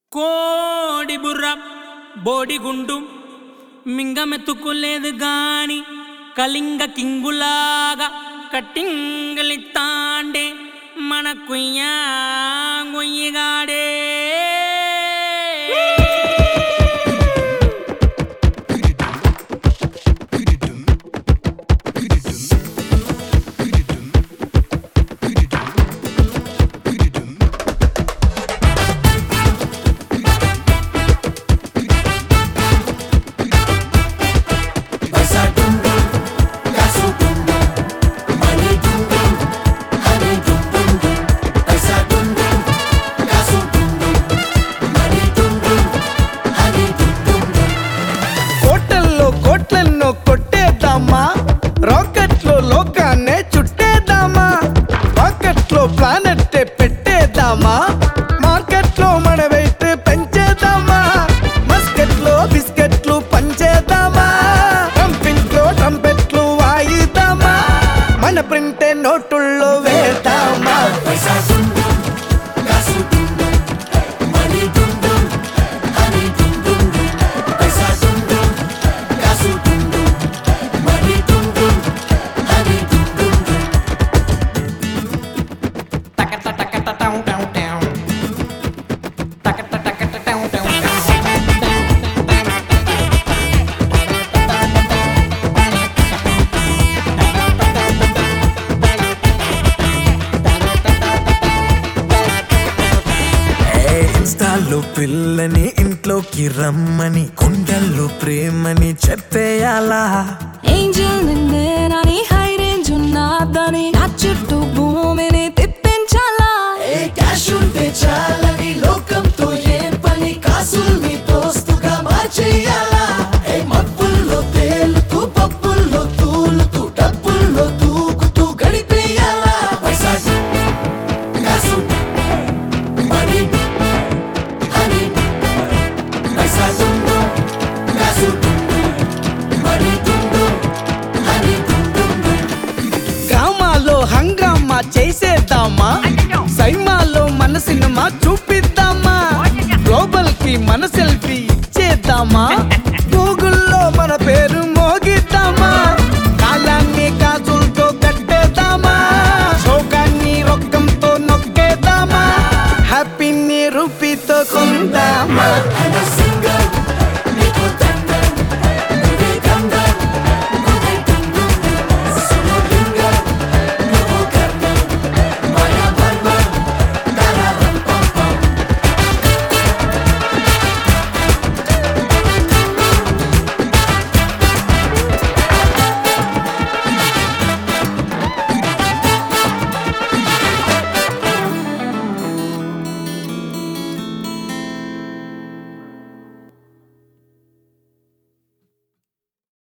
కోడి బుర్ర బోడిగుండు మింగమెత్తుకోలేదు గాని కళింగ కింగులాగా కట్టింగలిత్తాండే మన కుయ్యా గొయ్యిగాడే రాకెట్లో లోకాన్నే చుట్టేద్దామా, పాకెట్లో ప్లానెట్టే పెట్టేద్దామా, మార్కెట్లో మన వెయిట్ పెంచేద్దామా, మస్కెట్లో బిస్కెట్లు పంచేద్దామా, ట్రంపింట్లో ట్రంపెట్లు వాయిద్దామా, మన ప్రింటే నోటుల్లో వేద్దామా. ఇన్స్టాల్లో పిల్లని ఇంట్లోకి రమ్మని కుండల్లో ప్రేమని చెప్పేయాలా, ఏంజల్ నిన్నేనని హై రేంజ్ ఉన్నదని నా చుట్టూ భూమిని తిప్పించాలా, క్యాష్ ఉంటే చాలని లోకంతో ఏ పని కాసుల్ని దోస్తుగా మార్చేయాలా, మబ్బుల్లో తేలుతూ పప్పుల్లో తూలుతూ డబ్బుల్లో దూకుతూ గడిపేయాలా. గ్రామాల్లో హంగామా చేసేద్దామా, సైమాలో మన సినిమా చూపిద్దామా, గ్లోబల్ కి మన సెల్ఫీ ఇచ్చేద్దామా, గూగుల్లో మన పేరు మోగిద్దామా, కాలాన్ని గాజులతో కట్టేద్దామా, శోకాన్ని రొక్కంతో నొక్కేద్దామా, హ్యాపీని రూపీతో కొందామా.